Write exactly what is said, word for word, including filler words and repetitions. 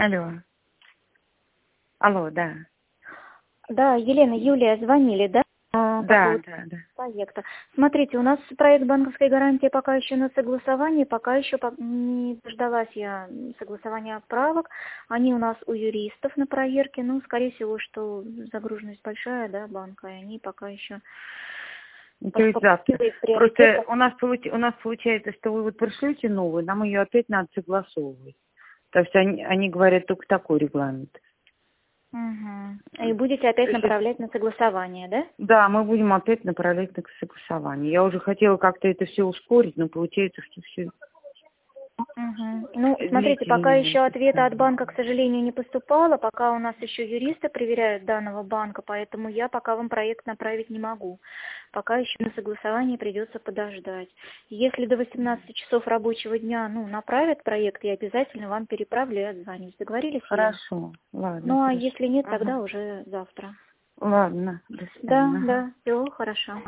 Алло. Алло, да. Да, Елена, Юлия, звонили, да? А, по Да, поводу да, да. проекта. Смотрите, у нас проект банковской гарантии пока еще на согласовании, пока еще по- не дождалась я согласования правок. Они у нас у юристов на проверке, ну, скорее всего, что загруженность большая, да, банка, и они пока еще Ну, то по, есть по завтра. Просто приоритетам. у нас, получ- у нас получается, что вы вот пришлете новую, нам ее опять надо согласовывать. То есть они, они говорят только такой регламент. Угу. И будете То опять есть это- направлять на согласование, да? да, мы будем опять направлять на согласование. Я уже хотела как-то это все ускорить, но получается, что все Мгм. Ну, смотрите, пока длительнее. еще ответа от банка, к сожалению, не поступало, пока у нас еще юристы проверяют данного банка, поэтому я пока вам проект направить не могу. Пока еще на согласование придется подождать. Если до восемнадцати часов рабочего дня, ну, направят проект, я обязательно вам переправлю и отзвонюсь. Договорились, Елена? Хорошо, ладно, Ну, а хорошо. если нет, Ага. тогда уже завтра. Ладно, до Да, свидания. Ага. да, все хорошо.